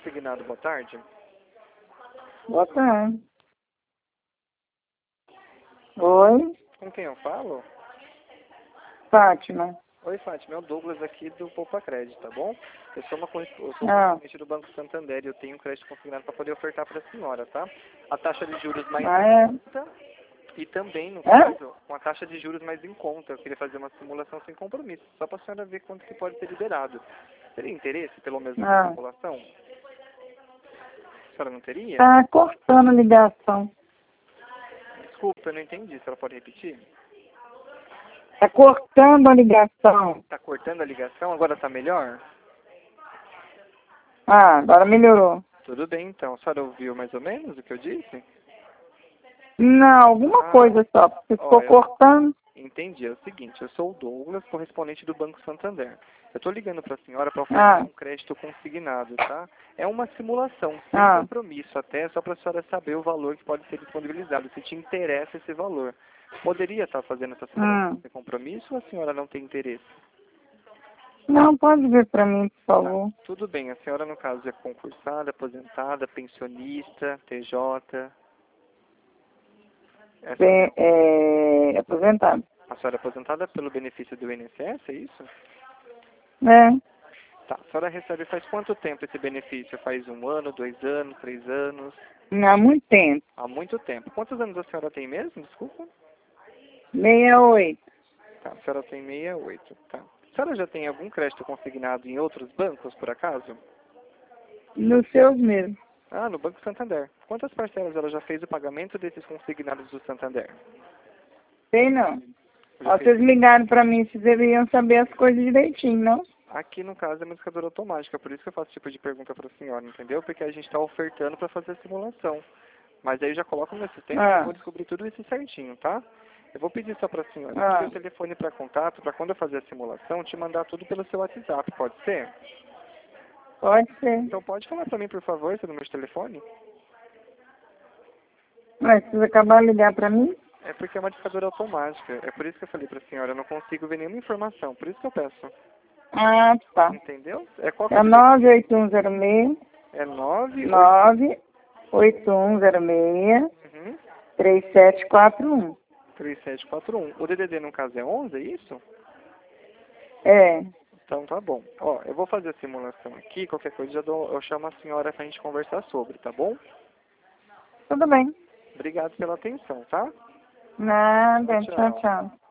consignado, boa tarde. Boa tarde. Oi, Com quem eu falo? Fátima. Oi, Fátima, é o Douglas aqui do Poupa Crédito, tá bom? Eu sou Ah, correspondente do Banco Santander e eu tenho um crédito consignado para poder ofertar para a senhora, tá? A taxa de juros mais ah em é? conta e também, no É? caso, com a taxa de juros mais em conta. Eu queria fazer uma simulação sem compromisso, só para a senhora ver quanto que pode ser liberado. Teria interesse, pelo menos, nessa Ah, simulação? A senhora não teria? tá cortando a ligação. Desculpa, eu não entendi. A senhora pode repetir? Tá cortando a ligação. Tá cortando a ligação? Agora tá melhor? Ah, agora melhorou. Tudo bem, então. A senhora ouviu mais ou menos o que eu disse? Não, alguma coisa só, porque Ó, ficou cortando. entendi. É o seguinte, eu sou o Douglas, correspondente do Banco Santander. Eu estou ligando para a senhora para ofertar Ah, um crédito consignado, tá? É uma simulação, sem ah, compromisso até, só para a senhora saber o valor que pode ser disponibilizado, se te interessa esse valor. Poderia estar fazendo essa simulação sem compromisso ou a senhora não tem interesse? Não, pode ver pra mim, por Tá, favor. tudo bem. A senhora, no caso, é concursada, aposentada, pensionista, TJ. Aposentado. A senhora é aposentada pelo benefício do INSS, é isso? É, Tá. A senhora recebe faz quanto tempo esse benefício? Faz 1 ano, 2 anos, 3 anos? há muito tempo. Há muito tempo. Quantos anos a senhora tem mesmo? Desculpa. 68. Tá. A senhora tem 68. Tá. A senhora já tem algum crédito consignado em outros bancos, por acaso? Nos seus mesmo. Ah, no Banco Santander. Quantas parcelas ela já fez o pagamento desses consignados do Santander? Sei não. Já Ó, fez. vocês ligaram pra mim, vocês deveriam saber as coisas direitinho, não? Aqui, no caso, é modificadora automática, por isso que eu faço esse tipo de pergunta para a senhora, entendeu? Porque a gente está ofertando para fazer a simulação. Mas aí eu já coloco no meu sistema e eu Ah, vou descobrir tudo isso certinho, tá? Eu vou pedir só para a senhora aqui ah, o telefone para contato, para quando eu fazer a simulação, te mandar tudo pelo seu WhatsApp, pode ser? pode ser. Então pode falar para mim, por favor, seu número de telefone? Mas vocês acabaram de ligar pra mim? É porque é uma modificadora automática, é por isso que eu falei para a senhora, eu não consigo ver nenhuma informação, por isso que eu peço. Ah, tá. Entendeu? É qual que é É o DDD? 98106 É 98... 98106 Uhum. 3741. 3741. O DDD, no caso, é 11, é isso? É, Então tá bom. Ó, eu vou fazer a simulação aqui, qualquer coisa eu chamo a senhora pra gente conversar sobre, tá bom? tudo bem. Obrigado pela atenção, tá? Nada, Tchau, tchau, tchau. tchau.